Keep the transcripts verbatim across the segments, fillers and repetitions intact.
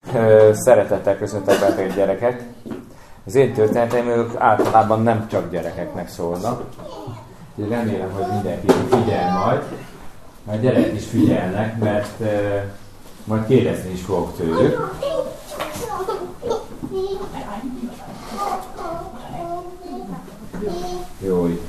Szeretettel köszöntök benneteket, gyerekek. Az én történeteim ők általában nem csak gyerekeknek szólnak. Úgyhogy remélem, hogy mindenki figyel majd. A gyerekek is figyelnek, mert uh, majd kérdezni is fogok tőlük. Jó, itt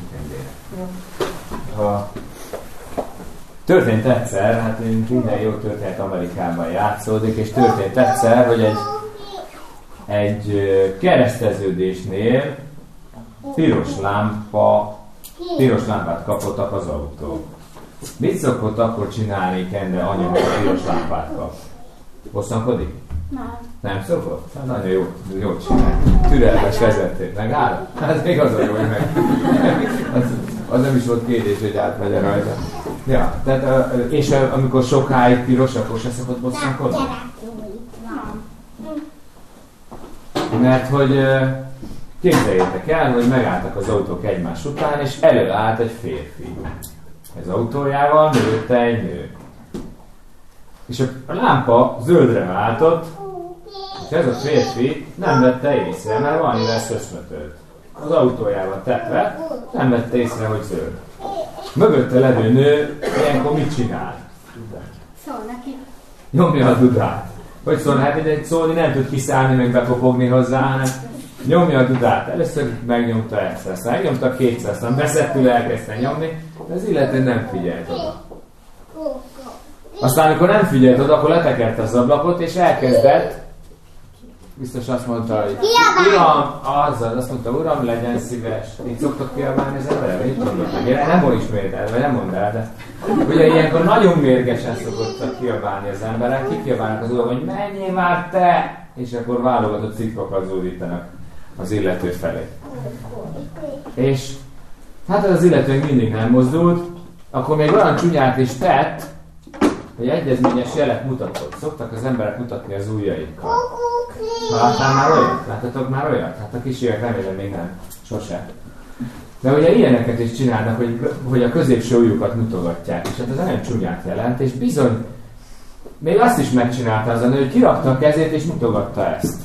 ha történt egyszer, hát minden jó történet Amerikában játszódik, és történt egyszer, hogy egy, egy kereszteződésnél piros lámpa, piros lámpát kapottak az autó. Mit szokott akkor csinálni Kende anya, hogy a piros lámpát kap? Bosszankodik? Nem. Nem szokott? Hát nagyon jó, jó csinál. Türelmes vezető. Megáll? Hát még az a jó, hogy meg. Az, az nem is volt kérdés, hogy átmegye rajta. Ja, tehát, és amikor sokáig piros, akkor se szokott bosszankodni? Mert hogy képzeljétek el, hogy megálltak az autók egymás után, és előállt egy férfi. Ez autójával, mögötte egy nő. És a lámpa zöldre váltott, és ez a férfi nem vette észre, mert valamivel szöszmötölt. Az autójával tetve, nem vette észre, hogy zöld. Mögötte levő nő ilyenkor mit csinál? Szól neki. Nyomja a dudát. Hogy szól? Hát egy szólni nem tud kiszállni, meg bekopogni hozzá, hanem nyomja a dudát. Először megnyomta egyszer, aztán megnyomta kétszer, aztán beszettül elkezdte nyomni, de az illető nem figyelt oda. Aztán, amikor nem figyelt oda, akkor letekerte az ablakot, és elkezdett, biztos azt mondta, hogy uram, azzal, azt mondta, uram, legyen szíves. Így szoktak kiabálni az emberre? Mit mondott meg? Nem mond ismétel, vagy nem mondd el, de ugye ilyenkor nagyon mérgesen szokottak kiabálni az emberek, kikiabálnak az uram, hogy menjél már te! És akkor válogatott cikkokat zúdítanak az illető felé. És hát az illető mindig nem mozdult, akkor még olyan csúnyát is tett, hogy egyezményes jelet mutatott. Szoktak az emberek mutatni az ujjaikkal. Láttál már olyat? Láttatok már olyat? Hát a kisiek remélem még nem. Sose. De ugye ilyeneket is csinálnak, hogy, hogy a középső ujjukat mutogatják, és hát ez nagyon csúnyát jelent, és bizony még azt is megcsinálta az a nő, hogy kirakta a kezét és mutogatta ezt.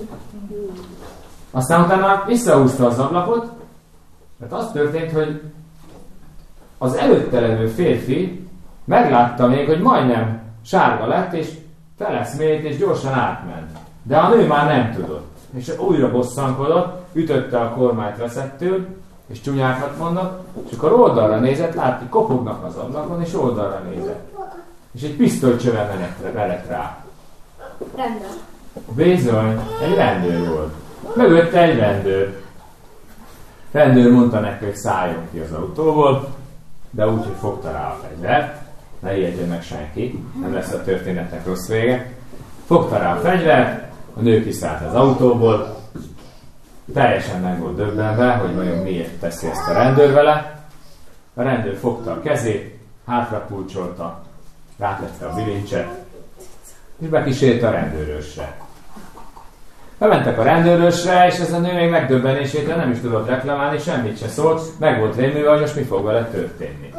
Aztán utána visszahúzta az ablakot, mert az történt, hogy az előtte levő férfi meglátta még, hogy majdnem sárga lett, és feleszmélt, és gyorsan átment. De a nő már nem tudott. És újra bosszankodott, ütötte a kormányt veszettől, és csúnyákat mondott, és akkor oldalra nézett, látta, hogy kopognak az ablakon, és oldalra nézett. És egy pisztolycsöve menetre velett rá. Rendőr. Bizony, egy rendőr volt. Mögötte egy rendőr. Rendőr mondta neki, hogy szálljon ki az autóból, de úgy, hogy fogta rá a fegyvert. Ne ijedjen meg senki, nem lesz a történetnek rossz vége. Fogta rá a fegyvert, a nő kiszállt az autóból, teljesen meg volt döbbenve, hogy vajon miért teszi ezt a rendőr vele. A rendőr fogta a kezét, hátrapulcsolta, rátette a bilincset, és bekísérte a rendőrösre. Bementek a rendőrösre, és ez a nő még megdöbbenésétől nem is tudott reklamálni, semmit se szólt, meg volt rémülve, hogy most mi fog vele történni.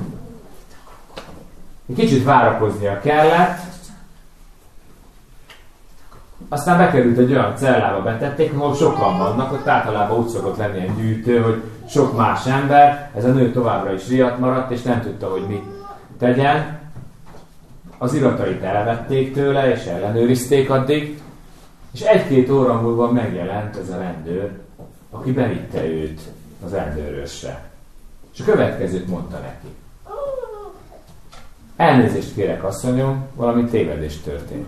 Egy kicsit várakoznia kellett, aztán bekerült egy olyan cellába, betették, ahol sokan vannak, ott általában úgy szokott lenni egy gyűjtő, hogy sok más ember, ez a nő továbbra is riadt maradt, és nem tudta, hogy mit tegyen. Az iratait elvették tőle, és ellenőrizték addig, és egy-két óra múlva megjelent ez a rendőr, aki bevitte őt az rendőrösre. És a következőt mondta neki. Elnézést kérek, asszonyom, valami tévedés történt.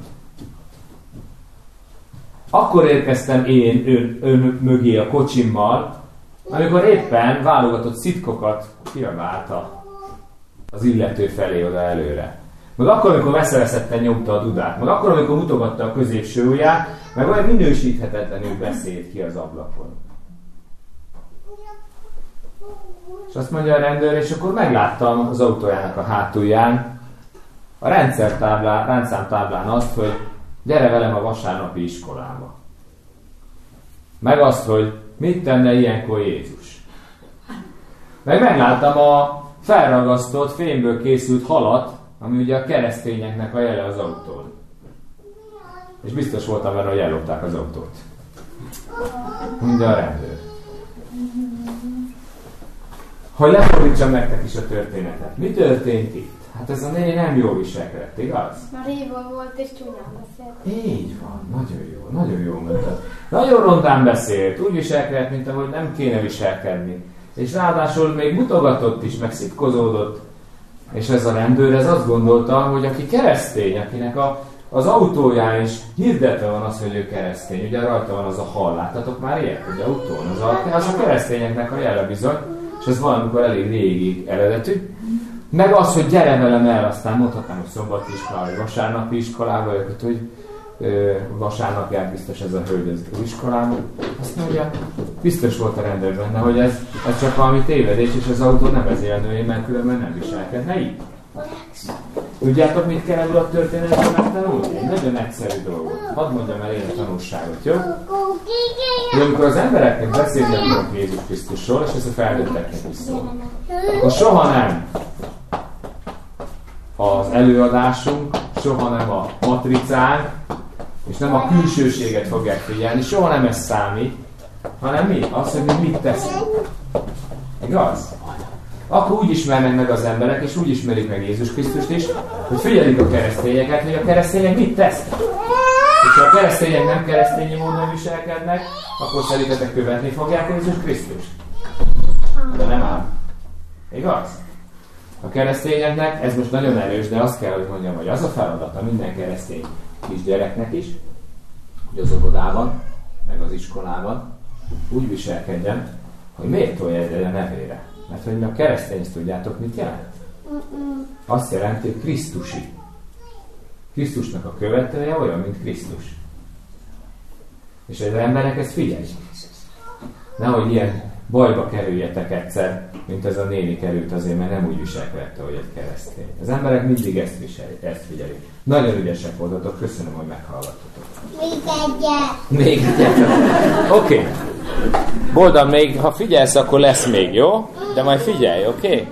Akkor érkeztem én ön, ön mögé a kocsimmal, amikor éppen válogatott szitkokat kiabálta az illető felé oda előre. Meg akkor, amikor veszeleszetten nyomta a dudát, meg akkor, amikor mutogatta a középső ujját, meg olyan minősíthetetlenül beszélt ki az ablakon. És azt mondja a rendőr, és akkor megláttam az autójának a hátulján, a rendszertáblán, rendszámtáblán azt, hogy gyere velem a vasárnapi iskolába. Meg azt, hogy mit tenne ilyenkor Jézus. Meg megláttam a felragasztott, fémből készült halat, ami ugye a keresztényeknek a jele az autón. És biztos voltam vele, hogy ellopták az autót. Mondja a rendőr. Hogy lefordítsam nektek is a történetet. Mi történt itt? Hát ez a néni nem jól viselkedett, igaz? Már évvel volt és csúnyán beszélt. Így van, nagyon jó, nagyon jó mondtad. Nagyon rondán beszélt, úgy viselkedett, mint ahogy nem kéne viselkedni. És ráadásul még mutogatott is, meg szitkozódott. És ez a rendőr, ez azt gondolta, hogy aki keresztény, akinek a, az autóján is hirdetve van az, hogy ő keresztény. Ugye rajta van az a hal, láttatok már ilyet, hogy autón? Az a, az a keresztényeknek a jele bizony, és ez valamikor elég régi eredetű. Meg az, hogy gyere velem el, aztán mondhatnám, hogy szombati iskolába, vagy vasárnapi iskolába, őket, hogy ö, vasárnap járt biztos ez a hölgy az iskolába. Azt mondja, biztos volt a rendőr benne, hogy ez, ez csak valami tévedés, és az autó nem ezért nője, mert különben nem viselkedne így. Tudjátok, mit kell ebből a történetben megtanulni? Egy nagyon egyszerű dolgot. Hadd mondjam el én a tanulságot, jó? Hogy amikor az embereknek beszélnek Jézus Krisztusról, és ez a felnőtteknek is szól, akkor soha nem az előadásunk, soha nem a matricánk, és nem a külsőséget fogják figyelni, soha nem ez számít, hanem mi? Az, hogy mi mit teszünk. Igaz? Akkor úgy ismernek meg az emberek, és úgy ismerik meg Jézus Krisztust is, hogy figyelik a keresztényeket, hogy a keresztények mit tesznek. És ha a keresztények nem keresztényi módon viselkednek, akkor szerintetek követni fogják Jézus Krisztust. De nem ám. Igaz? A keresztényeknek, ez most nagyon erős, de azt kell, hogy mondjam, hogy az a feladata minden keresztény kisgyereknek is, hogy az óvodában, meg az iskolában úgy viselkedjen, hogy méltója a nevére. Mert hogy mi a keresztény, ezt tudjátok, mit jelent? Azt jelenti, hogy Krisztusi. Krisztusnak a követője olyan, mint Krisztus. És az emberek ezt figyeljük. Nehogy ilyen bajba kerüljetek egyszer, mint ez a néni került azért, mert nem úgy viselkedett, ahogy egy keresztény. Az emberek mindig ezt viselik, ezt figyelik. Nagyon ügyesek voltatok, köszönöm, hogy meghallgattatok. Még egyet. Még egyet. Oké. Okay. Boldog, még ha figyelsz, akkor lesz még, jó? De majd figyelj, oké? Okay?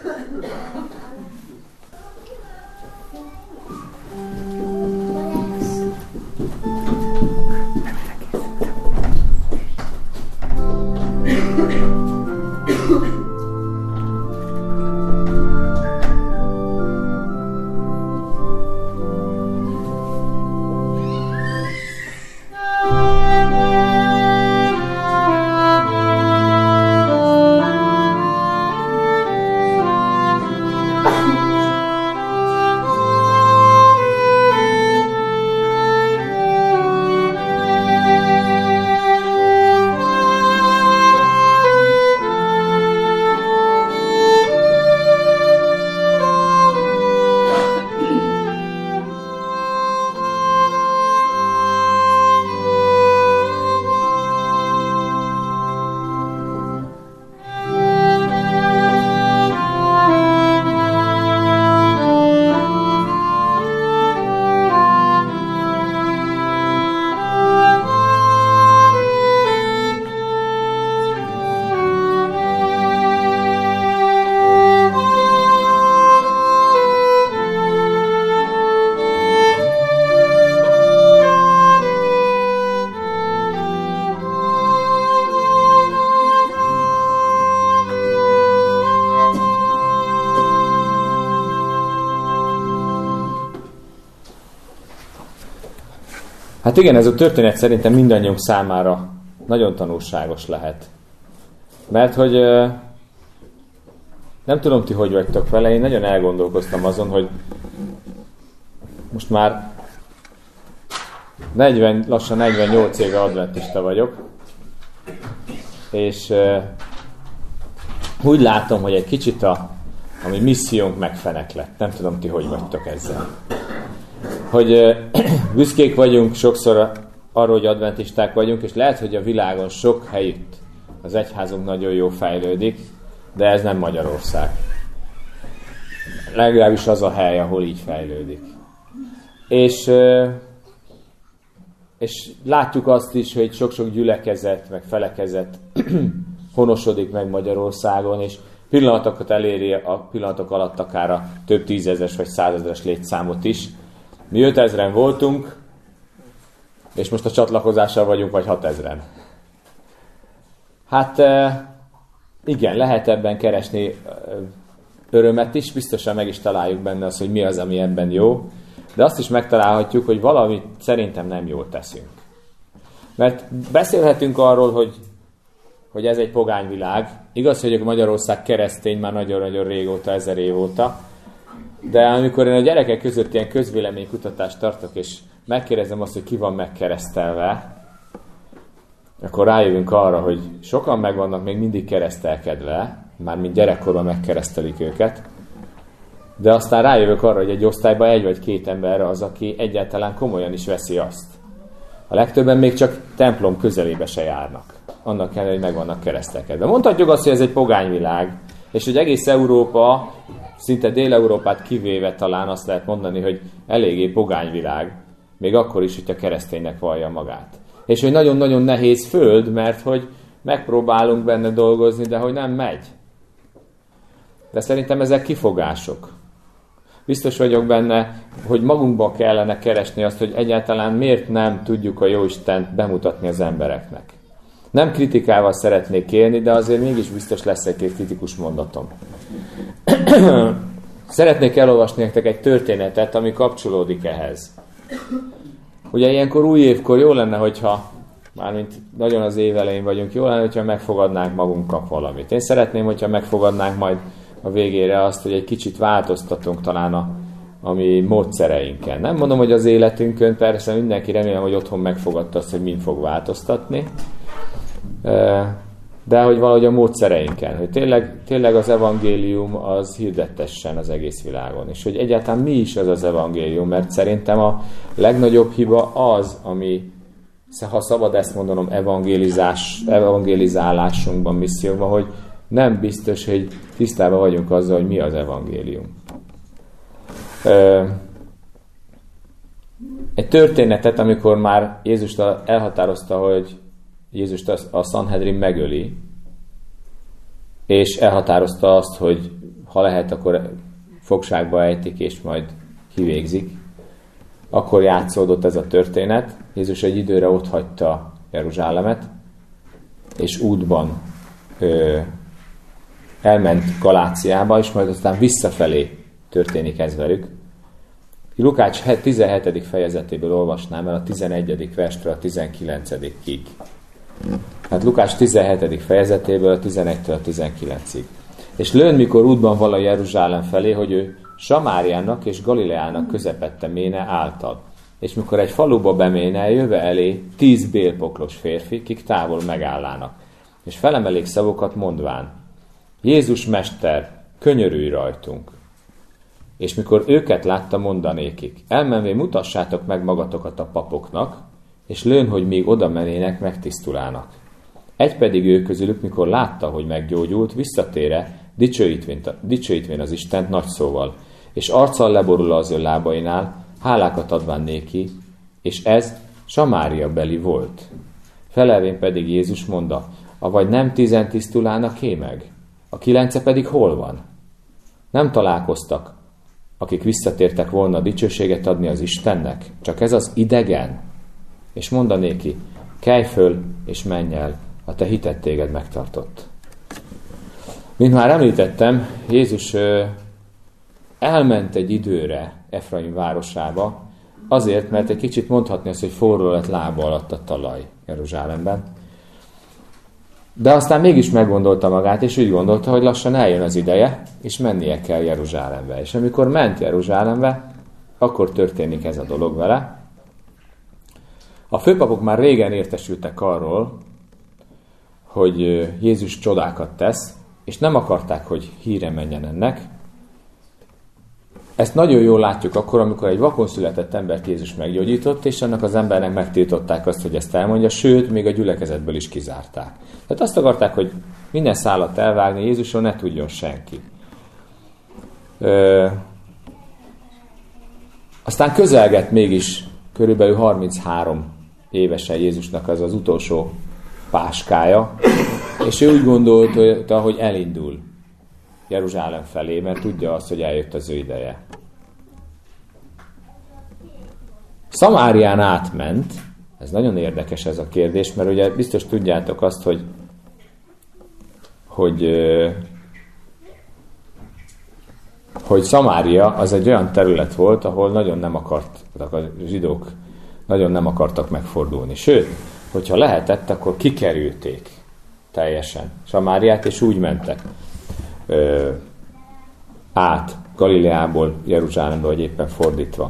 Hát igen, ez a történet szerintem mindannyiunk számára nagyon tanulságos lehet. Mert hogy nem tudom ti, hogy vagytok vele, én nagyon elgondolkoztam azon, hogy most már negyven, lassan negyvennyolc éve adventista vagyok, és úgy látom, hogy egy kicsit a, a mi missziónk megfeneklett. Nem tudom ti, hogy vagytok ezzel. Hogy büszkék vagyunk sokszor arról, hogy adventisták vagyunk, és lehet, hogy a világon sok helyütt az egyházunk nagyon jó fejlődik, de ez nem Magyarország. Legalábbis az a hely, ahol így fejlődik. És, és látjuk azt is, hogy sok-sok gyülekezet, meg felekezet honosodik meg Magyarországon, és pillanatokat eléri a pillanatok alatt akár a több tízezres vagy százezres létszámot is. Mi ötezren voltunk, És most a csatlakozással vagyunk, vagy hatezren. Hát igen, lehet ebben keresni örömet is, biztosan meg is találjuk benne azt, hogy mi az, ami ebben jó, de azt is megtalálhatjuk, hogy valamit szerintem nem jól teszünk. Mert beszélhetünk arról, hogy, hogy ez egy pogány világ. Igaz, hogy Magyarország keresztény már nagyon-nagyon régóta, ezer év óta, de amikor én a gyerekek között ilyen közvéleménykutatást tartok, és megkérdezem azt, hogy ki van megkeresztelve, akkor rájövünk arra, hogy sokan meg vannak még mindig keresztelkedve, mármint gyerekkorban megkeresztelik őket, de aztán rájövök arra, hogy egy osztályban egy vagy két ember az, aki egyáltalán komolyan is veszi azt. A legtöbben még csak templom közelébe se járnak. Annak ellenére, hogy meg vannak keresztelkedve. Mondhatjuk azt, hogy ez egy pogány világ, és hogy egész Európa, szinte Dél-Európát kivéve talán azt lehet mondani, hogy eléggé pogány világ, még akkor is, hogyha kereszténynek vallja magát. És hogy nagyon-nagyon nehéz föld, mert hogy megpróbálunk benne dolgozni, de hogy nem megy. De szerintem ezek kifogások. Biztos vagyok benne, hogy magunkban kellene keresni azt, hogy egyáltalán miért nem tudjuk a Jóistent bemutatni az embereknek. Nem kritikával szeretnék élni, de azért mégis biztos lesz egy-két kritikus mondatom. Szeretnék elolvasni nektek egy történetet, ami kapcsolódik ehhez. Ugye ilyenkor új évkor jó lenne, hogyha, mármint nagyon az év elején vagyunk, jó lenne, hogyha megfogadnánk magunknak valamit. Én szeretném, hogyha megfogadnánk majd a végére azt, hogy egy kicsit változtatunk talán a, a mi módszereinken. Nem mondom, hogy az életünkön, persze mindenki remélem, hogy otthon megfogadta azt, hogy min fog változtatni, de hogy valahogy a módszereinken, hogy tényleg, tényleg az evangélium az hirdettessen az egész világon, és hogy egyáltalán mi is az az evangélium, mert szerintem a legnagyobb hiba az, ami, ha szabad ezt mondanom, evangélizás, evangélizálásunkban, misszióban, hogy nem biztos, hogy tisztában vagyunk azzal, hogy mi az evangélium. Egy történetet, amikor már Jézus elhatározta, hogy Jézust a Sanhedrin megöli, és elhatározta azt, hogy ha lehet, akkor fogságba ejtik, és majd kivégzik. Akkor játszódott ez a történet. Jézus egy időre otthagyta Jeruzsálemet, és útban ö, elment Galáciába, és majd aztán visszafelé történik ez velük. Lukács tizenhetedik fejezetéből olvasnám el a tizenegyedik verstől a tizenkilencedikig. Hát Lukács tizenhetedik fejezetéből a tizenegytől a tizenkilencig. És lőn, mikor útban vala Jeruzsálem felé, hogy ő Samáriának és Galileának közepette méne által. És mikor egy faluba beméne, jöve elé tíz bélpoklos férfi, kik távol megállának. És felemelék szavokat mondván: Jézus mester, könyörülj rajtunk! És mikor őket látta, mondanékik: elmenvé mutassátok meg magatokat a papoknak, és lőn, hogy még oda menének, megtisztulának. Egy pedig ő közülük, mikor látta, hogy meggyógyult, visszatére, dicsőítvén az Istent nagy szóval, és arccal leborul az ő lábainál, hálákat adván néki, és ez Samária beli volt. Felelvén pedig Jézus mondta: avagy nem tizen tisztulának é meg? A kilence pedig hol van? Nem találkoztak, akik visszatértek volna a dicsőséget adni az Istennek, csak ez az idegen. És mondanéki: kelj föl, és menj el, a te hited téged megtartott. Mint már említettem, Jézus ö, elment egy időre Efraim városába, azért, mert egy kicsit mondhatni azt, hogy forró lett lába alatt a talaj Jeruzsálemben. De aztán mégis meggondolta magát, és úgy gondolta, hogy lassan eljön az ideje, és mennie kell Jeruzsálembe. És amikor ment Jeruzsálembe, akkor történik ez a dolog vele. A főpapok már régen értesültek arról, hogy Jézus csodákat tesz, és nem akarták, hogy híre menjen ennek. Ezt nagyon jól látjuk akkor, amikor egy vakon született embert Jézus meggyógyított, és annak az embernek megtiltották azt, hogy ezt elmondja, sőt, még a gyülekezetből is kizárták. Tehát azt akarták, hogy minden szálat elvágni, Jézusról ne tudjon senki. Ö... Aztán közelgett mégis körülbelül harminchárom évesen Jézusnak az az utolsó páskája, és ő úgy gondolta, hogy elindul Jeruzsálem felé, mert tudja azt, hogy eljött az ő ideje. Szamárián átment, Ez nagyon érdekes ez a kérdés, mert ugye biztos tudjátok azt, hogy hogy, hogy Szamária az egy olyan terület volt, ahol nagyon nem akartak a zsidók, nagyon nem akartak megfordulni. Sőt, hogyha lehetett, akkor kikerülték teljesen Samáriát, és úgy mentek ö, át Galileából Jeruzsálembe, vagy éppen fordítva.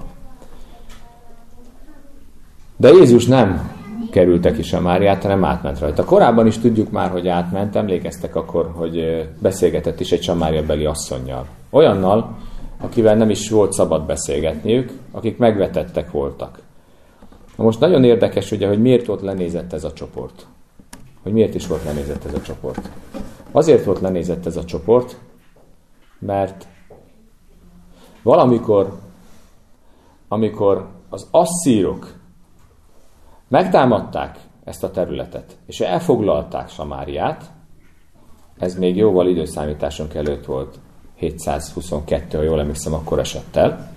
De Jézus nem kerülte ki Samáriát, hanem átment rajta. Korábban is tudjuk már, hogy átment, emlékeztek akkor, hogy beszélgetett is egy samáriabeli asszonnyal. Olyannal, akivel nem is volt szabad beszélgetniük, akik megvetettek voltak. Na most nagyon érdekes, ugye, hogy miért volt lenézett ez a csoport. Hogy miért is volt lenézett ez a csoport. Azért volt lenézett ez a csoport, mert valamikor, amikor az asszírok megtámadták ezt a területet, és elfoglalták Samáriát, ez még jóval időszámításunk előtt volt, hétszázhuszonkettő, ha jól emlékszem, akkor esett el,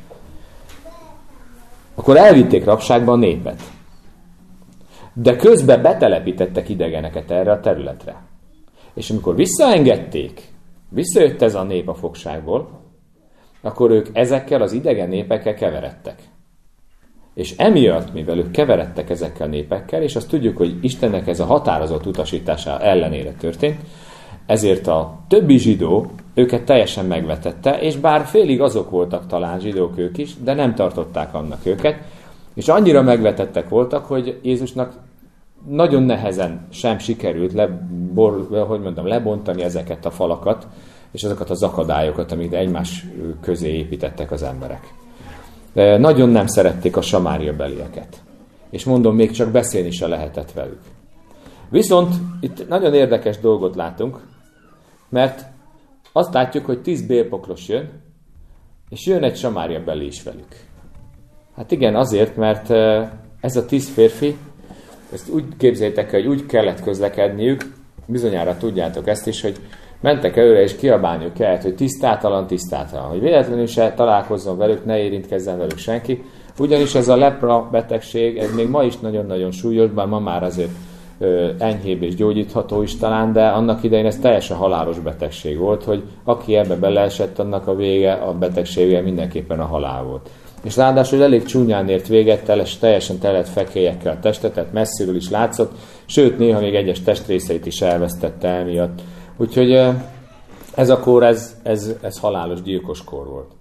akkor elvitték rabságba a népet. De közben betelepítettek idegeneket erre a területre. És amikor visszaengedték, visszajött ez a nép a fogságból, akkor ők ezekkel az idegen népekkel keveredtek. És emiatt, mivel ők keveredtek ezekkel a népekkel, és azt tudjuk, hogy Istennek ez a határozott utasítása ellenére történt, ezért a többi zsidó őket teljesen megvetette, és bár félig azok voltak talán zsidók ők is, de nem tartották annak őket, és annyira megvetettek voltak, hogy Jézusnak nagyon nehezen sem sikerült lebor, hogy mondjam, lebontani ezeket a falakat, és azokat az akadályokat, amit egymás közé építettek az emberek. De nagyon nem szerették a samáriabelieket. És mondom, még csak beszélni se lehetett velük. Viszont itt nagyon érdekes dolgot látunk, mert azt látjuk, hogy tíz bélpoklos jön, és jön egy samáriabeli is velük. Hát igen, azért, mert ez a tíz férfi, ezt úgy képzeljétek, hogy úgy kellett közlekedniük, bizonyára tudjátok ezt is, hogy mentek előre, és kiabálniuk kellett, hogy tisztátalan, tisztátalan, hogy véletlenül se találkozzon velük, ne érintkezzen velük senki. Ugyanis ez a lepra betegség, ez még ma is nagyon-nagyon súlyos, bár ma már azért ö, enyhébb és gyógyítható is talán, de annak idején ez teljesen halálos betegség volt, hogy aki ebbe beleesett, annak a vége, a betegsége mindenképpen a halál volt. És ráadásul elég csúnyán ért véget, teles, teljesen telett fekélyekkel a testetet, messziről is látszott, sőt néha még egyes testrészeit is elvesztette emiatt. Úgyhogy ez a kor, ez, ez, ez halálos, gyilkos kor volt.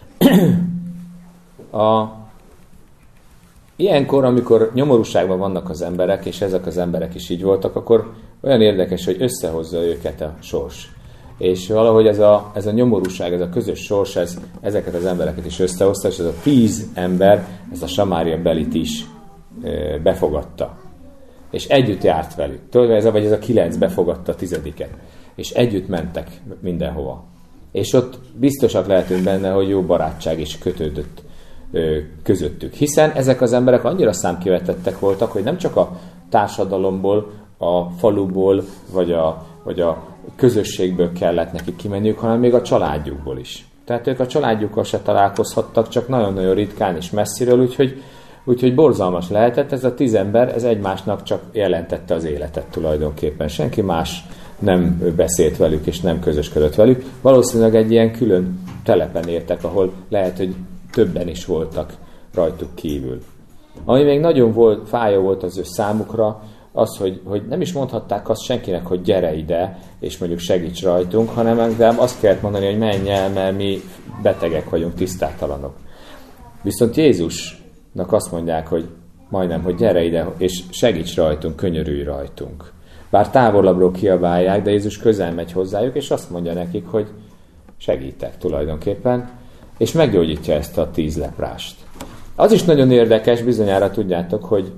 A, ilyenkor, amikor nyomorúságban vannak az emberek, és ezek az emberek is így voltak, akkor olyan érdekes, hogy összehozza őket a sors. És valahogy ez a, ez a nyomorúság, ez a közös sors, ez, ezeket az embereket is összehozta, és ez a tíz ember, ez a samáriabelit is e, befogadta. És együtt járt velük. Tudod, ez a, vagy ez a kilenc befogadta a tizediket. És együtt mentek mindenhova. És ott biztosak lehetünk benne, hogy jó barátság is kötődött ö, közöttük. Hiszen ezek az emberek annyira számkivetettek voltak, hogy nem csak a társadalomból, a faluból, vagy a, vagy a közösségből kellett nekik kimenniük, hanem még a családjukból is. Tehát ők a családjukkal se találkozhattak, csak nagyon-nagyon ritkán és messziről, úgyhogy, úgyhogy borzalmas lehetett. Ez a tíz ember, ez egymásnak csak jelentette az életet tulajdonképpen. Senki más nem beszélt velük, és nem közösködött velük. Valószínűleg egy ilyen külön telepen éltek, ahol lehet, hogy többen is voltak rajtuk kívül. Ami még nagyon volt, fájó volt az ő számukra, az, hogy, hogy nem is mondhatták azt senkinek, hogy gyere ide, és mondjuk segíts rajtunk, hanem azt kellett mondani, hogy menj el, mert mi betegek vagyunk, tisztátalanok. Viszont Jézusnak azt mondják, hogy majdnem, hogy gyere ide, és segíts rajtunk, könyörülj rajtunk. Bár távolabbról kiabálják, de Jézus közel megy hozzájuk, és azt mondja nekik, hogy segítek tulajdonképpen, és meggyógyítja ezt a tíz leprást. Az is nagyon érdekes, bizonyára tudjátok, hogy,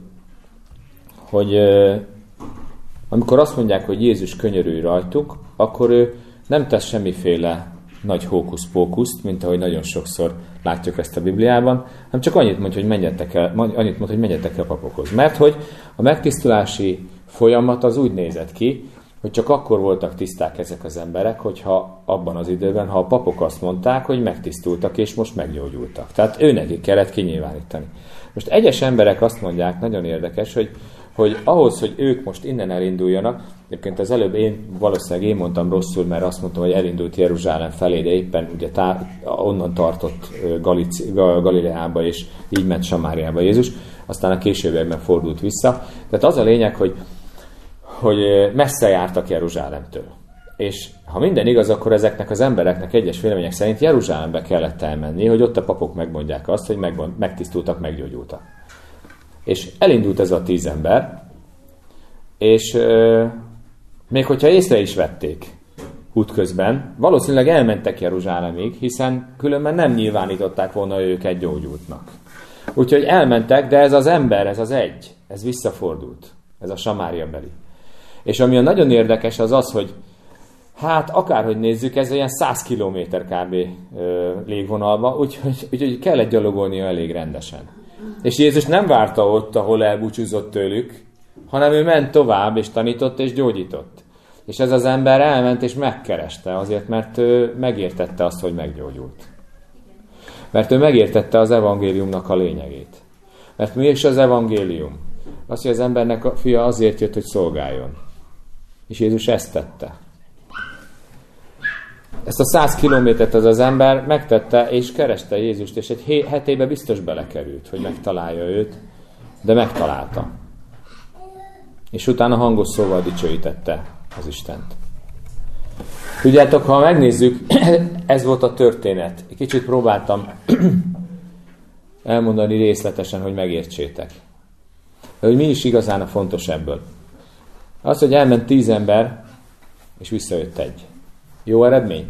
hogy euh, amikor azt mondják, hogy Jézus könyörülj rajtuk, akkor ő nem tesz semmiféle nagy hókusz-pókuszt, mint ahogy nagyon sokszor látjuk ezt a Bibliában, hanem csak annyit mond, hogy menjetek el, annyit mond, hogy menjetek el papokhoz. Mert hogy a megtisztulási folyamat az úgy nézett ki, hogy csak akkor voltak tiszták ezek az emberek, hogyha abban az időben, ha a papok azt mondták, hogy megtisztultak és most meggyógyultak. Tehát őnekik kellett kinyilvánítani. Most egyes emberek azt mondják, nagyon érdekes, hogy, hogy ahhoz, hogy ők most innen elinduljanak, egyébként az előbb én, valószínűleg én mondtam rosszul, mert azt mondtam, hogy elindult Jeruzsálem felé, de éppen ugye tá, onnan tartott Galici, Galileába, és így ment Samáriába Jézus, aztán a későbbiekben fordult vissza. Tehát az a lényeg, hogy, hogy messze jártak Jeruzsálemtől. És ha minden igaz, akkor ezeknek az embereknek egyes vélemények szerint Jeruzsálembe kellett elmenni, hogy ott a papok megmondják azt, hogy megmond, megtisztultak, meggyógyultak. És elindult ez a tíz ember, és euh, még hogyha észre is vették útközben, valószínűleg elmentek Jeruzsálemig, hiszen különben nem nyilvánították volna őket gyógyultnak. Úgyhogy elmentek, de ez az ember, ez az egy, ez visszafordult, ez a Samária beli. És ami a nagyon érdekes az az, hogy hát akárhogy nézzük, ez olyan száz kilométer kb. Légvonalba, úgyhogy, úgyhogy kellett gyalogolnia elég rendesen. És Jézus nem várta ott, ahol elbúcsúzott tőlük, hanem ő ment tovább, és tanított, és gyógyított. És ez az ember elment, és megkereste, azért, mert ő megértette azt, hogy meggyógyult. Mert ő megértette az evangéliumnak a lényegét. Mert mi is az evangélium? Az, hogy az embernek a fia azért jött, hogy szolgáljon. És Jézus ezt tette. Ezt a száz kilométert az az ember megtette, és kereste Jézust, és egy hetébe biztos belekerült, hogy megtalálja őt, de megtalálta. És utána hangos szóval dicsőítette az Istent. Tudjátok, ha megnézzük, ez volt a történet. Egy kicsit próbáltam elmondani részletesen, hogy megértsétek. De hogy mi is igazán a fontos ebből. Az, hogy elment tíz ember, és visszajött egy. Jó eredmény?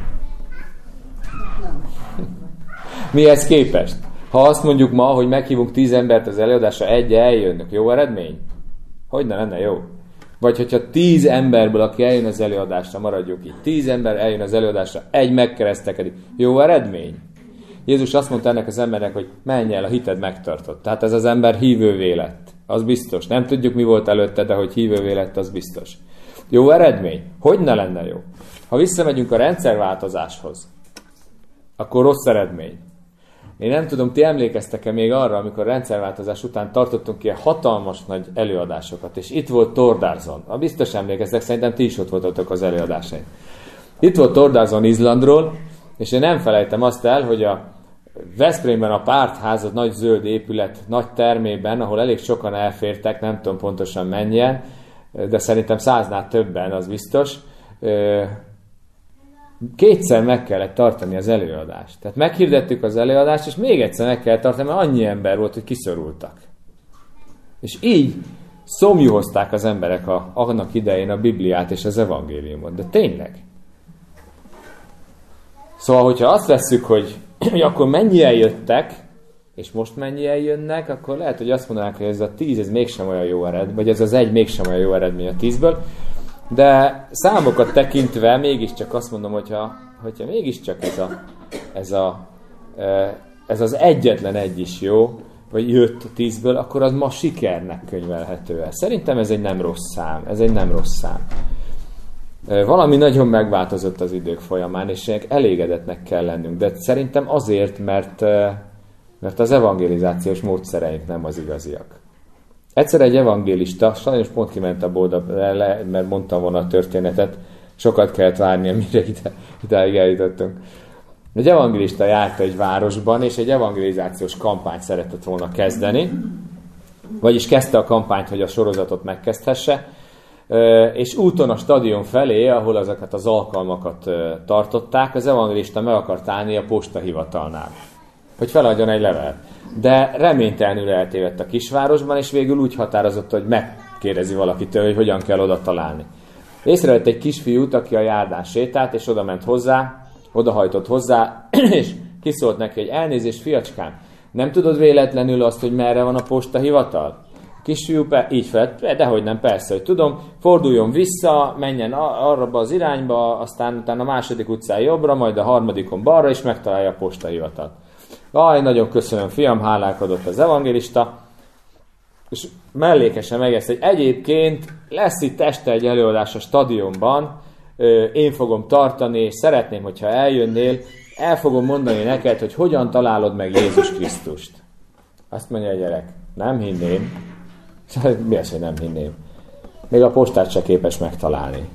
Mihez képest? Ha azt mondjuk ma, hogy meghívunk tíz embert az előadásra, egy eljönnek, jó eredmény? Hogyne lenne jó? Vagy hogyha tíz emberből, aki eljön az előadásra, maradjuk így, tíz ember eljön az előadásra, egy megkeresztekedik, jó eredmény? Jézus azt mondta ennek az embernek, hogy menj el, a hited megtartott. Tehát ez az ember hívővé lett. Az biztos. Nem tudjuk, mi volt előtte, de hogy hívővé lett, az biztos. Jó eredmény? Hogy ne lenne jó? Ha visszamegyünk a rendszerváltozáshoz, akkor rossz eredmény. Én nem tudom, ti emlékeztek-e még arra, amikor a rendszerváltozás után tartottunk ilyen hatalmas nagy előadásokat, és itt volt Thordarson. A biztos emlékeztek, szerintem ti is ott voltatok az előadásain. Itt volt Thordarson Izlandról, és én nem felejtem azt el, hogy a Veszprémben a pártház, a nagy zöld épület nagy termében, ahol elég sokan elfértek, nem tudom pontosan mennyien, de szerintem száznál többen, az biztos, kétszer meg kellett tartani az előadást. Tehát meghirdettük az előadást, és még egyszer meg kellett tartani, mert annyi ember volt, hogy kiszorultak. És így szomjuhozták az emberek a, annak idején a Bibliát és az evangéliumot. De tényleg. Szóval, hogyha azt vesszük, hogy, hogy akkor mennyien jöttek, és most mennyien jönnek, akkor lehet, hogy azt mondanák, hogy ez a tíz, ez mégsem olyan jó eredmény, vagy ez az egy mégsem olyan jó eredmény a tízből. De számokat tekintve mégiscsak azt mondom, hogyha, hogyha mégiscsak ez, a, ez, a, ez az egyetlen egy is jó, vagy jött a tízből, akkor az ma sikernek könyvelhető el. Szerintem ez egy nem rossz szám. Ez egy nem rossz szám. Valami nagyon megváltozott az idők folyamán, és elégedetnek kell lennünk. De szerintem azért, mert, mert az evangelizációs módszereink nem az igaziak. Egyszer egy evangélista, sajnos pont kiment a bolda, mert mondtam volna a történetet, sokat kellett várni, amire ide, idáig eljutottunk. Egy evangélista járt egy városban, és egy evangelizációs kampányt szeretett volna kezdeni, vagyis kezdte a kampányt, hogy a sorozatot megkezdhesse, és úton a stadion felé, ahol azokat az alkalmakat tartották, az evangélista meg akart állni a postahivatalnál, hogy feladjon egy levelet. De reménytelenül eltévedt a kisvárosban, és végül úgy határozott, hogy megkérdezi valakitől, hogy hogyan kell oda találni. Észrevett egy kisfiút, aki a járdán sétált, és oda ment hozzá, odahajtott hozzá, és kiszólt neki, hogy elnézést, fiacskám, nem tudod véletlenül azt, hogy merre van a postahivatal? A kisfiú így felett, dehogy nem, persze, hogy tudom, forduljon vissza, menjen arra az irányba, aztán utána a második utcán jobbra, majd a harmadikon balra, és megtalálja a postahivatalt. Aj, nagyon köszönöm, fiam, hálálkodott az evangélista, és mellékesen megesz, hogy egyébként lesz itt este egy előadás a stadionban, én fogom tartani, és szeretném, hogyha eljönnél, el fogom mondani neked, hogy hogyan találod meg Jézus Krisztust. Azt mondja a gyerek, nem hinném. Mi az, hogy nem hinném? Még a postát se képes megtalálni.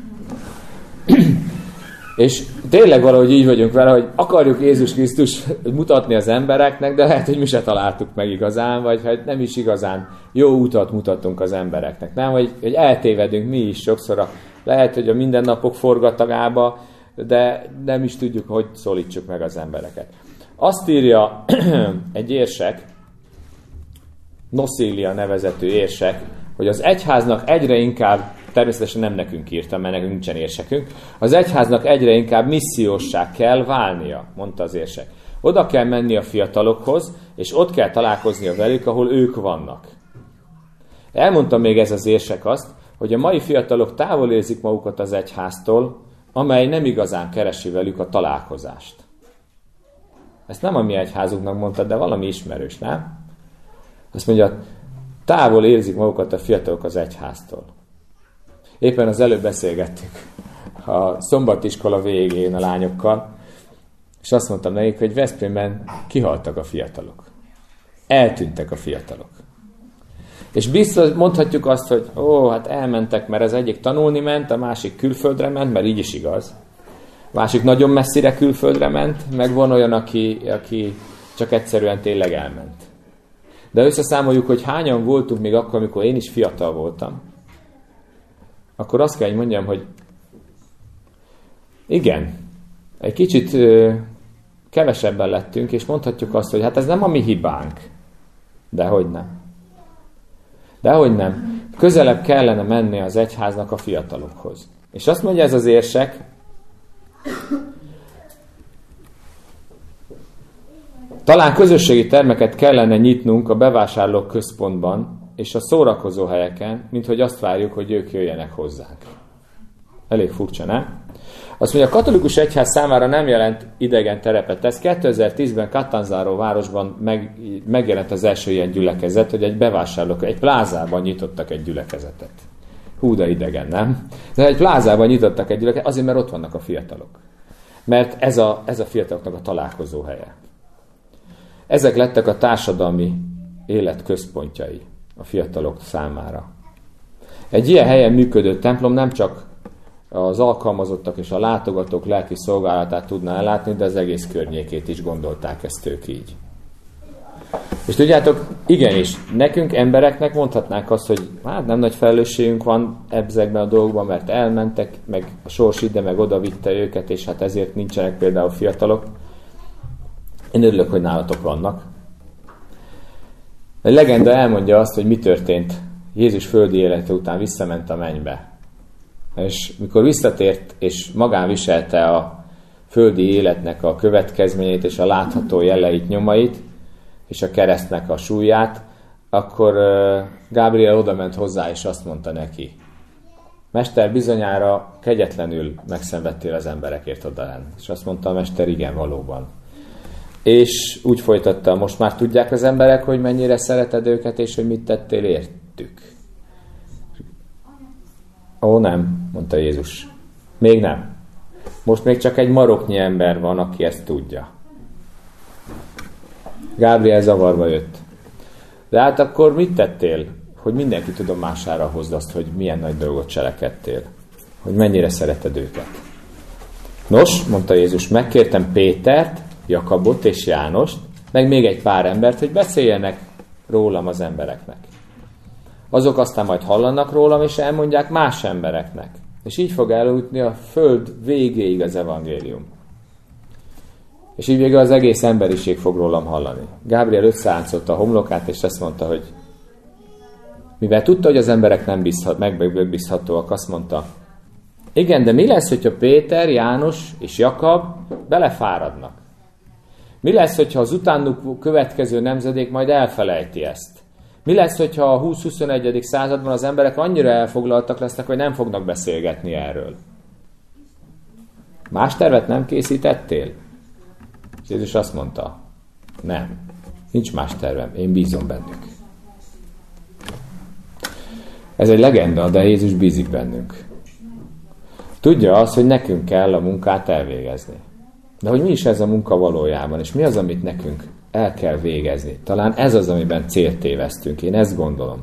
És tényleg valahogy így vagyunk vele, hogy akarjuk Jézus Krisztus mutatni az embereknek, de lehet, hogy mi se találtuk meg igazán, vagy hogy nem is igazán jó utat mutatunk az embereknek. Nem, hogy, hogy eltévedünk mi is sokszor. Lehet, hogy a mindennapok forgatagába, de nem is tudjuk, hogy szólítsuk meg az embereket. Azt írja egy érsek, Noszília nevezetű érsek, hogy az egyháznak egyre inkább, természetesen nem nekünk írtam, mert nekünk nincsen érsekünk, az egyháznak egyre inkább misszióssá kell válnia, mondta az érsek. Oda kell menni a fiatalokhoz, és ott kell találkoznia velük, ahol ők vannak. Elmondta még ez az érsek azt, hogy a mai fiatalok távol érzik magukat az egyháztól, amely nem igazán keresi velük a találkozást. Ezt nem a mi egyházunknak mondta, de valami ismerős, nem? Azt mondja, távol érzik magukat a fiatalok az egyháztól. Éppen az előbb beszélgettünk a szombatiskola végén a lányokkal, és azt mondtam nekik, hogy Veszprémben kihaltak a fiatalok. Eltűntek a fiatalok. És biztos mondhatjuk azt, hogy ó, hát elmentek, mert az egyik tanulni ment, a másik külföldre ment, mert így is igaz. A másik nagyon messzire külföldre ment, meg van olyan, aki, aki csak egyszerűen tényleg elment. De összeszámoljuk, hogy hányan voltunk még akkor, amikor én is fiatal voltam, akkor azt kell, hogy mondjam, hogy igen, egy kicsit ö, kevesebben lettünk, és mondhatjuk azt, hogy hát ez nem a mi hibánk. Dehogy nem. Dehogy nem. Közelebb kellene menni az egyháznak a fiatalokhoz. És azt mondja ez az érsek, talán közösségi termeket kellene nyitnunk a bevásárlók központban és a szórakozó helyeken, mint hogy azt várjuk, hogy ők jöjjenek hozzánk. Elég furcsa, nem? Azt mondja, a katolikus egyház számára nem jelent idegen terepet. Ez kétezer-tízben Catanzaro városban meg, megjelent az első ilyen gyülekezet, hogy egy bevásárlók, egy plázában nyitottak egy gyülekezetet. Hú, de idegen, nem? De egy plázában nyitottak egy gyülekezetet, azért, mert ott vannak a fiatalok. Mert ez a, ez a fiataloknak a találkozó helye. Ezek lettek a társadalmi élet központjai a fiatalok számára. Egy ilyen helyen működő templom nem csak az alkalmazottak és a látogatók lelki szolgálatát tudná ellátni, de az egész környékét is gondolták ezt ők így. És tudjátok, igenis, nekünk embereknek mondhatnánk azt, hogy hát nem nagy felelősségünk van ezekben a dolgokban, mert elmentek, meg a sors ide, meg oda vitte őket, és hát ezért nincsenek például fiatalok. Én örülök, hogy nálatok vannak. A legenda elmondja azt, hogy mi történt. Jézus földi élete után visszament a mennybe. És mikor visszatért, és magán viselte a földi életnek a következményeit, és a látható jeleit, nyomait, és a keresztnek a súlyát, akkor Gábriel odament hozzá, és azt mondta neki, Mester, bizonyára kegyetlenül megszenvedtél az emberekért odalenn. És azt mondta a mester, igen, valóban. És úgy folytatta, most már tudják az emberek, hogy mennyire szereted őket, és hogy mit tettél értük. Ó, nem, mondta Jézus. Még nem. Most még csak egy maroknyi ember van, aki ezt tudja. Gábriel zavarba jött. De hát akkor mit tettél? Hogy mindenki tudomására hozd azt, hogy milyen nagy dolgot cselekedtél. Hogy mennyire szereted őket. Nos, mondta Jézus, megkértem Pétert, Jakabot és Jánost, meg még egy pár embert, hogy beszéljenek rólam az embereknek. Azok aztán majd hallanak rólam, és elmondják más embereknek. És így fog eljutni a föld végéig az evangélium. És így végül az egész emberiség fog rólam hallani. Gábriel összeáncolta a homlokát, és azt mondta, hogy mivel tudta, hogy az emberek nem bízhat, megbízhatóak, azt mondta, igen, de mi lesz, hogyha Péter, János és Jakab belefáradnak? Mi lesz, hogyha az utánuk következő nemzedék majd elfelejti ezt? Mi lesz, hogyha a húsz-huszonegyedik században az emberek annyira elfoglaltak lesznek, hogy nem fognak beszélgetni erről? Más tervet nem készítettél? És Jézus azt mondta, nem, nincs más tervem, én bízom bennük. Ez egy legenda, de Jézus bízik bennünk. Tudja azt, hogy nekünk kell a munkát elvégezni. De hogy mi is ez a munka valójában, és mi az, amit nekünk el kell végezni. Talán ez az, amiben célt tévesztünk. Én ezt gondolom.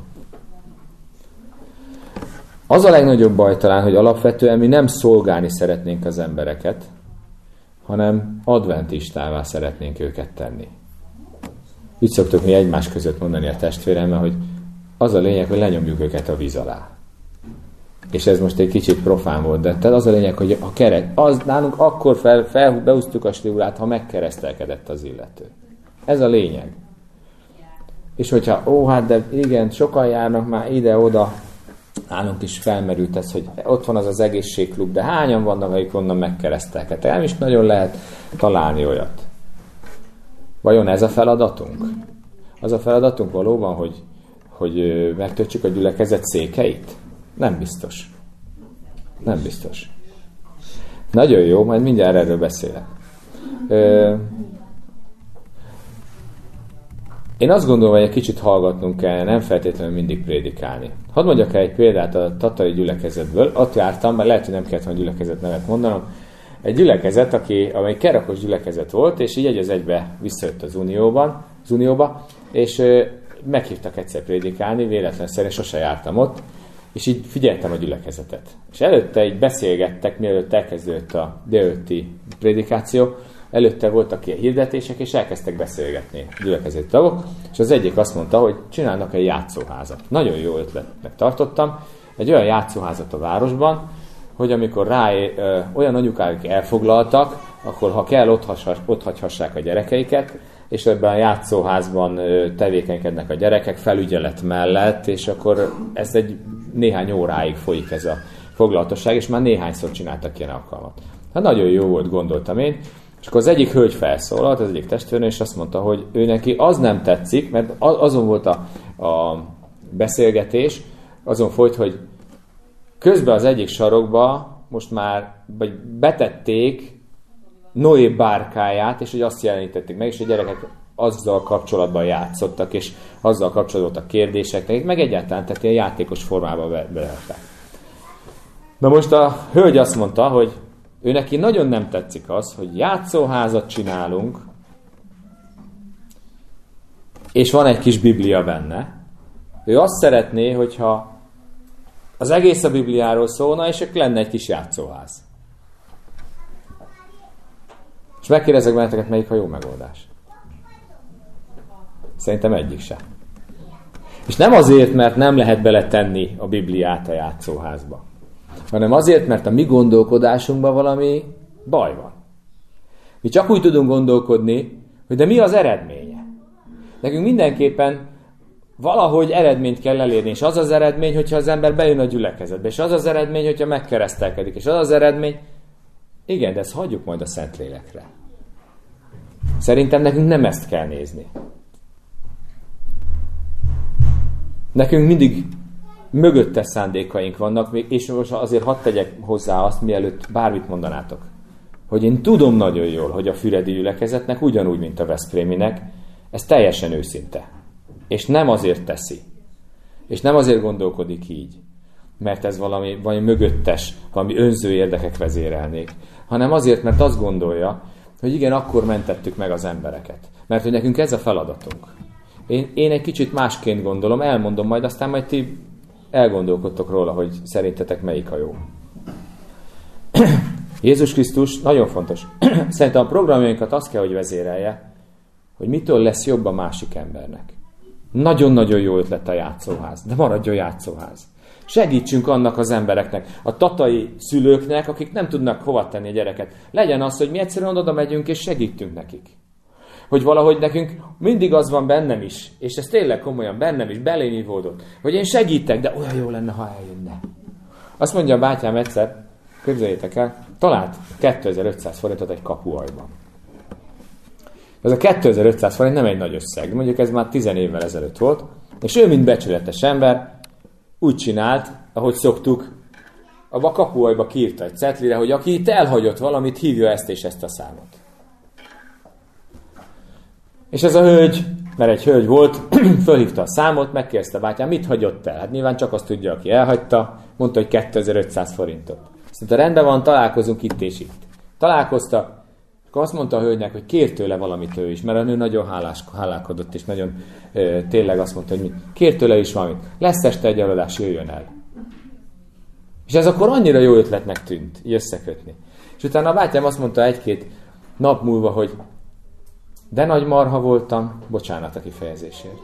Az a legnagyobb baj talán, hogy alapvetően mi nem szolgálni szeretnénk az embereket, hanem adventistává szeretnénk őket tenni. Így szoktuk mi egymás között mondani a testvéremmel, hogy az a lényeg, hogy lenyomjuk őket a víz alá. És ez most egy kicsit profán volt, de tehát az a lényeg, hogy a keret, az nálunk akkor fel, fel, beúztuk a sliulát, ha megkeresztelkedett az illető. Ez a lényeg. És hogyha, ó, hát de igen, sokan járnak már ide-oda, nálunk is felmerült ez, hogy ott van az az egészségklub, de hányan vannak, akik onnan megkeresztelkedtek? Nem is nagyon lehet találni olyat. Vajon ez a feladatunk? Az a feladatunk valóban, hogy, hogy megtöltsük a gyülekezet székeit? Nem biztos. Nem biztos. Nagyon jó, majd mindjárt erről beszélek. Ö, Én azt gondolom, hogy egy kicsit hallgatnunk kell, nem feltétlenül mindig prédikálni. Hadd mondjak el egy példát a tatai gyülekezetből. Ott jártam, mert lehet, hogy nem kellett volna gyülekezet nevet mondanom. Egy gyülekezet, aki, amely kerakos gyülekezet volt, és így egy az egybe visszajött az Unióban, az Unióba, és ö, meghívtak egyszer prédikálni, véletlenszerűen sose jártam ott, és így figyeltem a gyülekezetet. És előtte így beszélgettek, mielőtt elkezdődött a délelőtti prédikáció, előtte voltak ilyen hirdetések, és elkezdtek beszélgetni a gyülekezeti tagok, és az egyik azt mondta, hogy csinálnak egy játszóházat. Nagyon jó ötletnek tartottam, egy olyan játszóházat a városban, hogy amikor rá ö, olyan anyukák elfoglaltak, akkor ha kell, ott hagyhassák a gyerekeiket, és ebben a játszóházban ö, tevékenykednek a gyerekek felügyelet mellett, és akkor ez egy néhány óráig folyik ez a foglalatosság, és már néhányszor csináltak ilyen alkalmat. Hát nagyon jó volt, gondoltam én. És akkor az egyik hölgy felszólalt, az egyik testvérnő, és azt mondta, hogy ő neki az nem tetszik, mert azon volt a, a beszélgetés, azon folyt, hogy közben az egyik sarokba most már vagy betették Noé bárkáját, és hogy azt jelenítették meg, és a gyerekek azzal kapcsolatban játszottak, és azzal kapcsolatban voltak kérdések, meg egyáltalán, tehát ilyen játékos formában belehettek. Na most a hölgy azt mondta, hogy ő neki nagyon nem tetszik az, hogy játszóházat csinálunk, és van egy kis Biblia benne. Ő azt szeretné, hogyha az egész a Bibliáról szólna, és akkor lenne egy kis játszóház. És megkérdezek benneteket, melyik a jó megoldás? Szerintem egyik sem. És nem azért, mert nem lehet beletenni a Bibliát a játszóházba, hanem azért, mert a mi gondolkodásunkban valami baj van. Mi csak úgy tudunk gondolkodni, hogy de mi az eredménye. Nekünk mindenképpen valahogy eredményt kell elérni, és az az eredmény, hogyha az ember bejön a gyülekezetbe, és az az eredmény, hogyha megkeresztelkedik, és az az eredmény, igen, de ezt hagyjuk majd a Szentlélekre. Szerintem nekünk nem ezt kell nézni. Nekünk mindig mögöttes szándékaink vannak, és most azért hadd tegyek hozzá azt, mielőtt bármit mondanátok, hogy én tudom nagyon jól, hogy a füredi gyülekezetnek ugyanúgy, mint a veszpréminek, ez teljesen őszinte. És nem azért teszi. És nem azért gondolkodik így, mert ez valami, valami mögöttes, valami önző érdekek vezérelnék, hanem azért, mert azt gondolja, hogy igen, akkor mentettük meg az embereket. Mert hogy nekünk ez a feladatunk. Én, én egy kicsit másként gondolom, elmondom majd, aztán majd ti elgondolkodtok róla, hogy szerintetek melyik a jó. Jézus Krisztus nagyon fontos. Szerintem a programjainkat azt kell, hogy vezérelje, hogy mitől lesz jobb a másik embernek. Nagyon-nagyon jó ötlet a játszóház, de maradjon játszóház. Segítsünk annak az embereknek, a tatai szülőknek, akik nem tudnak hova tenni a gyereket. Legyen az, hogy mi egyszerűen oda megyünk és segítünk nekik. Hogy valahogy nekünk mindig az van bennem is, és ez tényleg komolyan bennem is, belényívódott, hogy én segítek, de olyan jó lenne, ha eljönne. Azt mondja a bátyám egyszer, képzeljétek el, talált kétezer-ötszáz forintot egy kapuajban. Ez a kétezer-ötszáz forint nem egy nagy összeg, mondjuk ez már tíz évvel ezelőtt volt, és ő, mint becsületes ember, úgy csinált, ahogy szoktuk, abba a kapuajba kiírta egy cetlire, hogy aki itt elhagyott valamit, hívja ezt és ezt a számot. És ez a hölgy, mert egy hölgy volt, fölhívta a számot, megkérdezte a bátyám, mit hagyott el? Hát nyilván csak azt tudja, aki elhagyta, mondta, hogy kétezer-ötszáz forintot. Azt mondta, rendben van, találkozunk itt és itt. Találkoztak, akkor azt mondta a hölgynek, hogy kér tőle valamit ő is, mert a nő nagyon hálás, hálálkodott, és nagyon ö, tényleg azt mondta, hogy mi, kér tőle is valamit. Lesz este egy előadás, jöjjön el. És ez akkor annyira jó ötletnek tűnt, így összekötni. És utána a bátyám azt mondta egy-két nap múlva, hogy de nagy marha voltam, bocsánat a kifejezésért.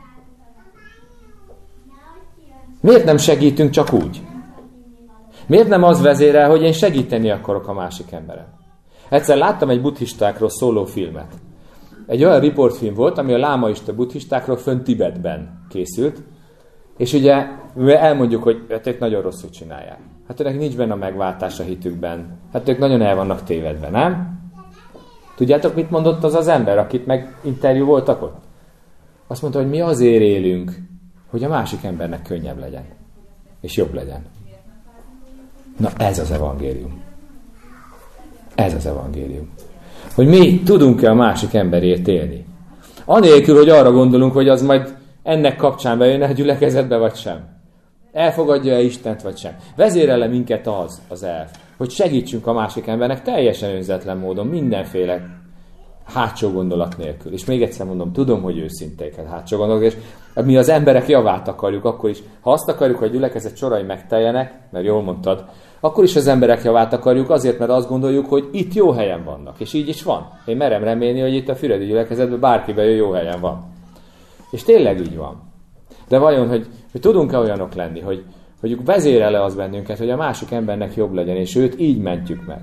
Miért nem segítünk csak úgy? Miért nem az vezérel, hogy én segíteni akarok a másik emberem? Egyszer láttam egy buddhistákról szóló filmet. Egy olyan riportfilm volt, ami a lámaista buddhistákról fönn Tibetben készült, és ugye elmondjuk, hogy hát ők nagyon rosszul csinálják. Hát őnek nincs benne a megváltás a hitükben. Hát ők nagyon el vannak tévedve, nem? Tudjátok, mit mondott az az ember, akit meg interjú voltak ott? Azt mondta, hogy mi azért élünk, hogy a másik embernek könnyebb legyen. És jobb legyen. Na ez az evangélium. Ez az evangélium. Hogy mi tudunk-e a másik emberért élni. Anélkül, hogy arra gondolunk, hogy az majd ennek kapcsán bejön a gyülekezetbe, vagy sem. Elfogadja-e Istent, vagy sem. Vezérel-e minket az, az elf, hogy segítsünk a másik embernek teljesen önzetlen módon, mindenféle hátsó gondolat nélkül. És még egyszer mondom, tudom, hogy őszinték hátsó gondolatok, és mi az emberek javát akarjuk, akkor is. Ha azt akarjuk, hogy a gyülekezet sorai megteljenek, mert jól mondtad, akkor is az emberek javát akarjuk, azért, mert azt gondoljuk, hogy itt jó helyen vannak. És így is van. Én merem remélni, hogy itt a füredi gyülekezetben bárki bejön, jó helyen van. És tényleg így van. De vajon, hogy, hogy tudunk-e olyanok lenni, hogy, hogy vezérel-e az bennünket, hogy a másik embernek jobb legyen, és őt így mentjük meg.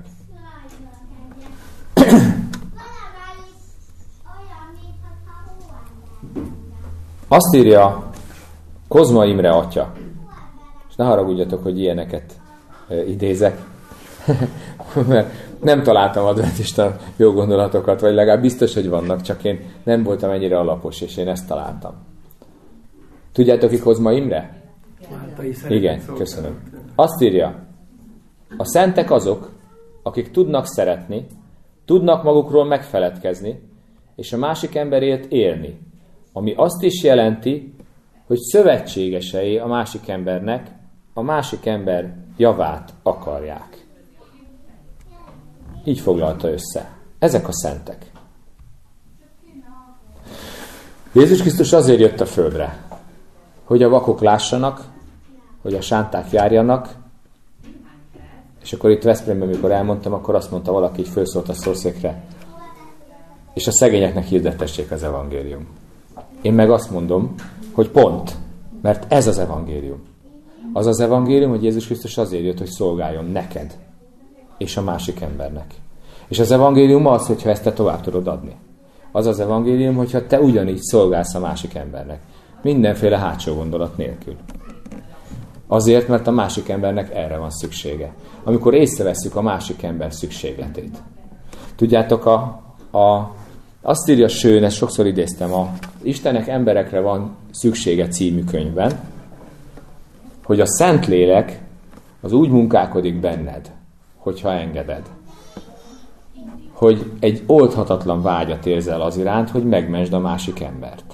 Azt írja Kozma Imre atya, és ne haragudjatok, hogy ilyeneket e, idézek, mert nem találtam adventista jó gondolatokat, vagy legalább biztos, hogy vannak, csak én nem voltam ennyire alapos, és én ezt találtam. Tudjátok, ki Kozma Imre? Igen, köszönöm. Azt írja, a szentek azok, akik tudnak szeretni, tudnak magukról megfeledkezni, és a másik emberért élni, ami azt is jelenti, hogy szövetségesei a másik embernek, a másik ember javát akarják. Így foglalta össze. Ezek a szentek. Jézus Krisztus azért jött a földre, hogy a vakok lássanak, hogy a sánták járjanak, és akkor itt Veszprémben, amikor elmondtam, akkor azt mondta valaki, így fölszólt a szószékre, és a szegényeknek hirdettessék az evangélium. Én meg azt mondom, hogy pont, mert ez az evangélium. Az az evangélium, hogy Jézus Krisztus azért jött, hogy szolgáljon neked és a másik embernek. És az evangélium az, hogyha ezt te tovább tudod adni. Az az evangélium, hogyha te ugyanígy szolgálsz a másik embernek. Mindenféle hátsó gondolat nélkül. Azért, mert a másik embernek erre van szüksége. Amikor észrevesszük a másik ember szükségletét. Tudjátok, a, a, azt írja Schön, ezt sokszor idéztem, a Istennek emberekre van szüksége című könyvben, hogy a Szentlélek az úgy munkálkodik benned, hogyha engeded. Hogy egy oldhatatlan vágyat érzel az iránt, hogy megmentsd a másik embert.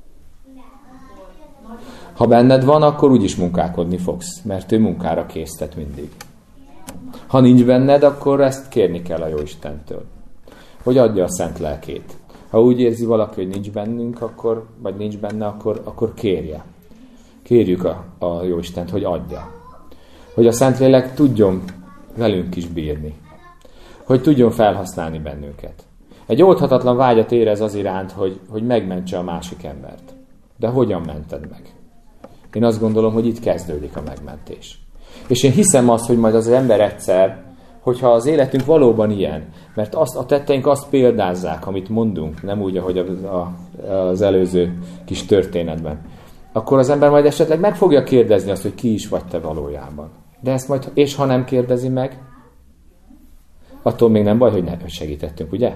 Ha benned van, akkor úgyis munkálkodni fogsz, mert ő munkára késztet mindig. Ha nincs benned, akkor ezt kérni kell a Jóistentől, hogy adja a szent lelkét. Ha úgy érzi valaki, hogy nincs bennünk, akkor, vagy nincs benne, akkor, akkor kérje. Kérjük a, a Jóistent, hogy adja. Hogy a Szentlélek tudjon velünk is bírni. Hogy tudjon felhasználni bennünket. Egy oldhatatlan vágyat érez az iránt, hogy, hogy megmentse a másik embert. De hogyan mented meg? Én azt gondolom, hogy itt kezdődik a megmentés. És én hiszem azt, hogy majd az ember egyszer, hogyha az életünk valóban ilyen, mert azt, a tetteink azt példázzák, amit mondunk, nem úgy, ahogy a, a, az előző kis történetben, akkor az ember majd esetleg meg fogja kérdezni azt, hogy ki is vagy te valójában. De ezt majd, és ha nem kérdezi meg, attól még nem baj, hogy nem segítettünk, ugye?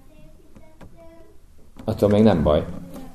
Attól még nem baj.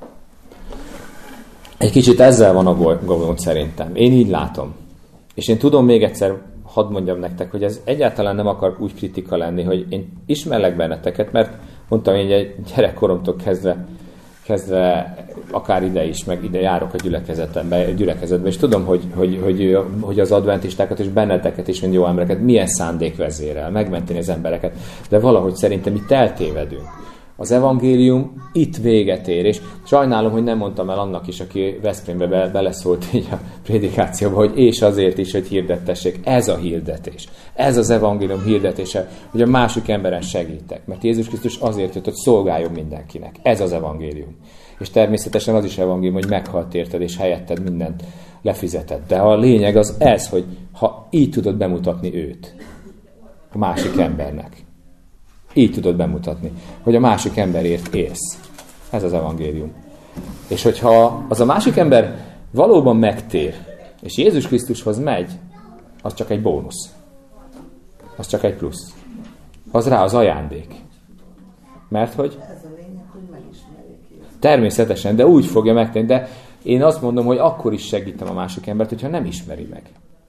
Egy kicsit ezzel van a gond szerintem. Én így látom. És én tudom még egyszer, hadd mondjam nektek, hogy ez egyáltalán nem akar úgy kritika lenni, hogy én ismerlek benneteket, mert mondtam, én egy gyerekkoromtól kezdve kezdve akár ide is, meg ide járok a gyülekezetembe, a gyülekezetbe, és tudom, hogy, hogy, hogy, hogy az adventistákat és benneteket is, mint jó embereket, milyen szándék vezérel, megmenteni az embereket, de valahogy szerintem itt eltévedünk. Az evangélium itt véget ér, és sajnálom, hogy nem mondtam el annak is, aki Veszprémbe be, beleszólt így a prédikációba, hogy és azért is, hogy hirdettessék. Ez a hirdetés. Ez az evangélium hirdetése, hogy a másik emberen segítek. Mert Jézus Krisztus azért jött, hogy szolgáljon mindenkinek. Ez az evangélium. És természetesen az is evangélium, hogy meghalt érted, és helyetted mindent lefizetett. De a lényeg az ez, hogy ha így tudod bemutatni őt a másik embernek. Így tudod bemutatni, hogy a másik emberért élsz. Ez az evangélium. És hogyha az a másik ember valóban megtér, és Jézus Krisztushoz megy, az csak egy bónusz. Az csak egy plusz. Az rá az ajándék. Mert hogy? Természetesen, de úgy fogja megtenni. De én azt mondom, hogy akkor is segítem a másik embert, hogyha nem ismeri meg.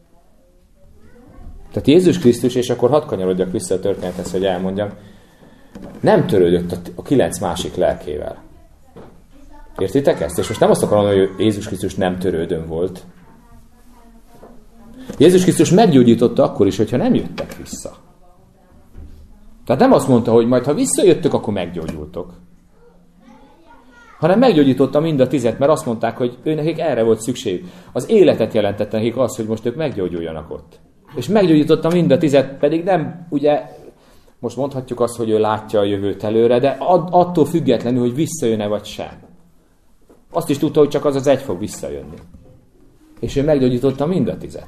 Tehát Jézus Krisztus, és akkor hadd kanyarodjak vissza a történethez, hogy elmondjam, nem törődött a kilenc másik lelkével. Értitek ezt? És most nem azt akarom, hogy Jézus Krisztus nem törődön volt. Jézus Krisztus meggyógyította akkor is, hogyha nem jöttek vissza. Tehát nem azt mondta, hogy majd ha visszajöttök, akkor meggyógyultok. Hanem meggyógyította mind a tizet, mert azt mondták, hogy ő nekik erre volt szükség. Az életet jelentette nekik az, hogy most ők meggyógyuljanak ott. És meggyógyította mind a tizet, pedig nem, ugye, most mondhatjuk azt, hogy ő látja a jövőt előre, de attól függetlenül, hogy visszajön-e vagy sem. Azt is tudta, hogy csak az az egy fog visszajönni. És ő meggyógyította mind a tizet.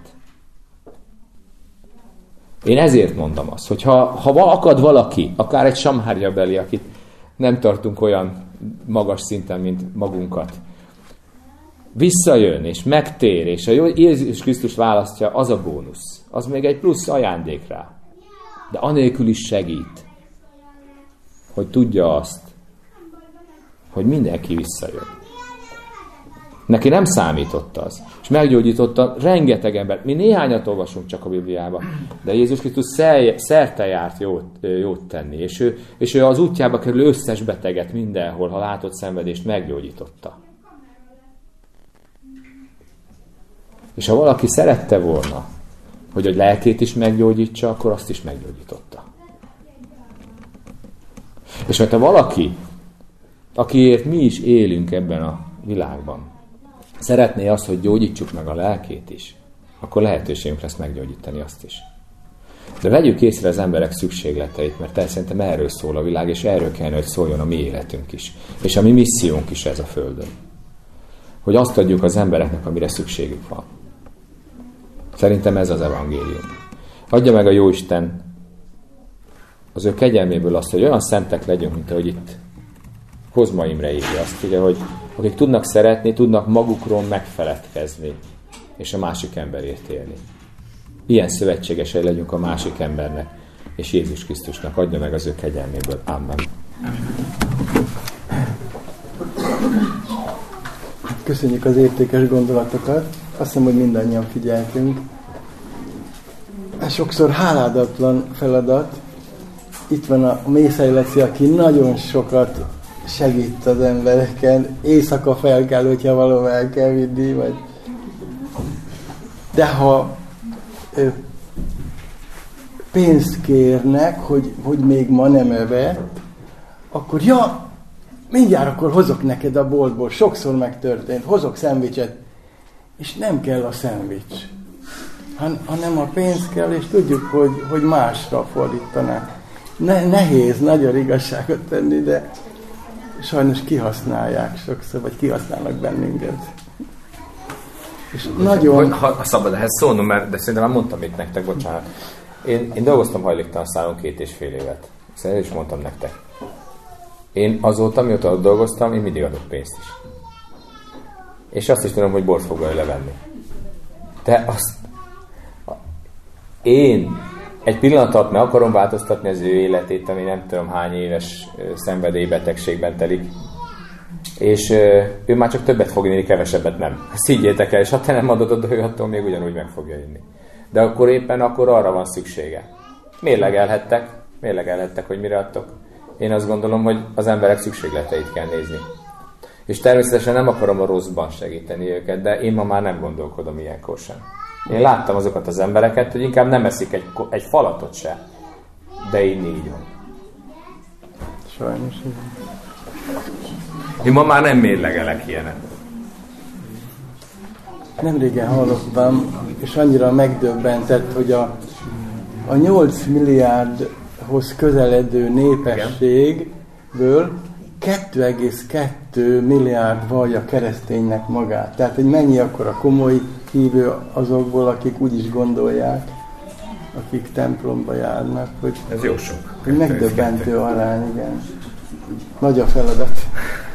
Én ezért mondom azt, hogy ha, ha akad valaki, akár egy samhárjabeli, akit nem tartunk olyan magas szinten, mint magunkat, visszajön, és megtér, és a Jézus Krisztus választja, az a bónusz. Az még egy plusz ajándék rá. De anélkül is segít, hogy tudja azt, hogy mindenki visszajön. Neki nem számított az. És meggyógyította rengeteg embert. Mi néhányat olvasunk csak a Bibliába, de Jézus Krisztus szerte járt jót, jót tenni. És ő, és ő az útjába kerülő összes beteget mindenhol, ha látott szenvedést, meggyógyította. És ha valaki szerette volna, hogy a lelkét is meggyógyítsa, akkor azt is meggyógyította. És mert ha valaki, akiért mi is élünk ebben a világban, szeretné azt, hogy gyógyítsuk meg a lelkét is, akkor lehetőségünk lesz meggyógyítani azt is. De vegyük észre az emberek szükségleteit, mert szerintem erről szól a világ, és erről kellene, hogy szóljon a mi életünk is. És a mi missziónk is ez a Földön. Hogy azt adjuk az embereknek, amire szükségük van. Szerintem ez az evangélium. Adja meg a Jóisten az ő kegyelméből azt, hogy olyan szentek legyünk, mint ahogy itt Kozma Imre írja azt, ugye, hogy akik tudnak szeretni, tudnak magukról megfeledkezni, és a másik emberért élni. Ilyen szövetségesei legyünk a másik embernek, és Jézus Krisztusnak. Adja meg az ő kegyelméből. Amen. Köszönjük az értékes gondolatokat. Azt hiszem, hogy mindannyian figyeltünk. Ez sokszor háládatlan feladat. Itt van a Mészai Laci, aki nagyon sokat segít az embereken. Éjszaka fel kell, hogyha valahol el kell vinni, vagy... De ha ö, pénzt kérnek, hogy, hogy még ma nem evett, akkor ja, mindjárt akkor hozok neked a boltból. Sokszor megtörtént. Hozok szendvicset. És nem kell a szendvics, Han, hanem a pénz kell, és tudjuk, hogy, hogy másra fordítanak. Ne, nehéz nagyon igazságot tenni, de sajnos kihasználják sokszor, vagy kihasználnak bennünket. És nagyon... Ha, ha szabad ehhez szólnom, mert de szerintem már mondtam itt nektek, bocsánat. Én, én dolgoztam hajléktalan szálon két és fél évet. Szerintem is mondtam nektek. Én azóta, mióta ott dolgoztam, én mindig adok pénzt is. És azt is tudom, hogy bort fog levenni. De azt... Én egy pillanat alatt meg akarom változtatni az ő életét, ami nem tudom hány éves szenvedélybetegségben telik. És ő már csak többet fog inni, kevesebbet nem. Ezt higgyétek el, és ha te nem adod oda, ő attól még ugyanúgy meg fogja inni. De akkor éppen akkor arra van szüksége. Mérlegelhettek, mérlegelhettek, hogy mire adtok. Én azt gondolom, hogy az emberek szükségleteit kell nézni. És természetesen nem akarom a rosszban segíteni őket, de én ma már nem gondolkodom ilyenkor sem. Én láttam azokat az embereket, hogy inkább nem eszik egy, egy falatot se. De így így van. Sajnos. Én ma már nem mérlegelek ilyenek. Nem régen hallottam, és annyira megdöbbentett, hogy a, a nyolc milliárdhoz közeledő népességből kettő egész kettő milliárd vallja kereszténynek magát. Tehát, hogy mennyi akkor a komoly hívő azokból, akik úgy is gondolják, akik templomba járnak, hogy, ez jó sok. hogy megdöbbentő arány, igen. Nagy a feladat.